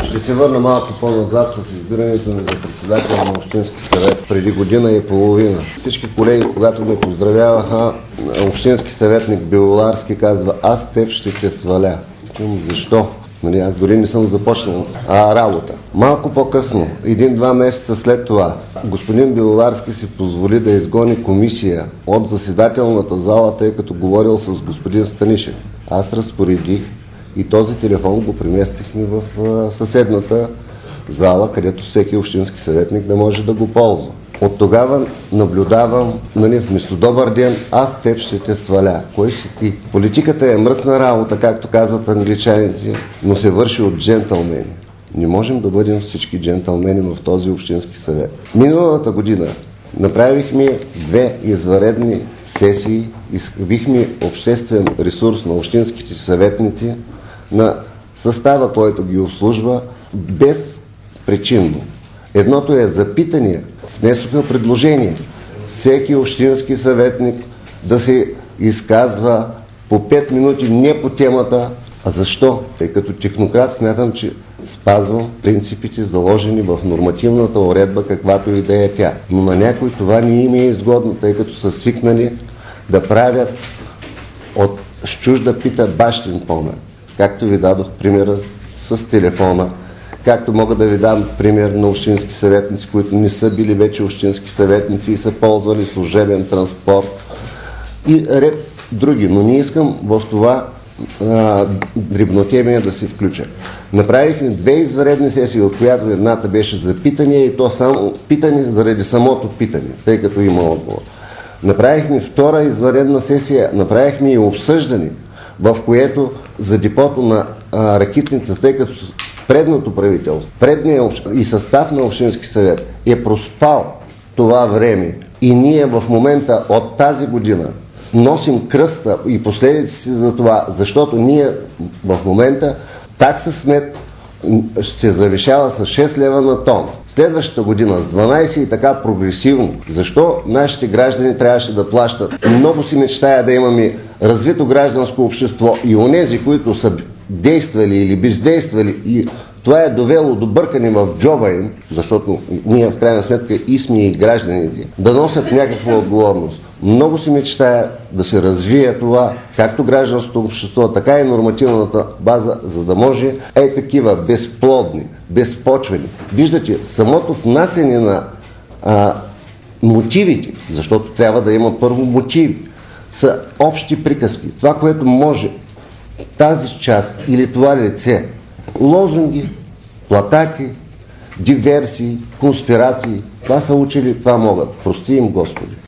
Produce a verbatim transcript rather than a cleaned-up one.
Ще се върна малко по-назад с избирането ми за председател на Общински съвет преди година и половина. Всички колеги, когато ме поздравяваха, общински съветник Белоларски казва: аз теб ще те сваля. Защо? Нали, аз дори не съм започнал а, работа. Малко по-късно, един-два месеца след това, господин Белоларски си позволи да изгони комисия от заседателната зала, тъй като говорил с господин Станишев. Аз разпоредих и този телефон го преместихме в а, съседната зала, където всеки общински съветник да може да го ползва. От тогава наблюдавам, нали, вместо добър ден, аз теб ще те сваля. Кой си ти? Политиката е мръсна работа, както казват англичаните, но се върши от джентълмени. Не можем да бъдем всички джентълмени в този общински съвет. Миналата година направихме две извънредни сесии, изхабихме обществен ресурс на общинските съветници, на състава, който ги обслужва, без причинно. Едното е запитания. Внесоха предложение всеки общински съветник да се изказва по пет минути не по темата. А защо? Тъй като технократ смятам, че спазвам принципите, заложени в нормативната уредба, каквато и да е тя. Но на някой това не им е изгодно, тъй като са свикнали да правят от с чужда пита бащин помет. Както ви дадох примера с телефона, както мога да ви дам пример на общински съветници, които не са били вече общински съветници и са ползвали служебен транспорт и ред други. Но не искам в това а, дребнотемия да се включа. Направихме две извънредни сесии, от която едната беше за питане и то само питане заради самото питане, тъй като има отговор. Направихме втора извънредна сесия, направихме и обсъждане, в което за депото на а, Ракитница, тъй като предното правителство, предният и състав на Общински съвет е проспал това време и ние в момента от тази година носим кръста и последиците за това, защото ние в момента такса смет ще се завишава с шест лева на тон. Следващата година с дванайсет и така прогресивно. Защо нашите граждани трябваше да плащат? Много си мечтая да имаме развито гражданско общество и онези, които са действали или бездействали, и това е довело до бъркане в джоба им, защото ние в крайна сметка и сме и гражданите, да носят някаква отговорност. Много си мечтая да се развие това, както гражданското общество, така и нормативната база, за да може е такива безплодни, безпочвени. Виждате, самото внасяне на а, мотивите, защото трябва да има първо мотиви, са общи приказки. Това, което може тази част или това лице, лозунги, плакати, диверсии, конспирации, това са учили, това могат. Прости им, Господи.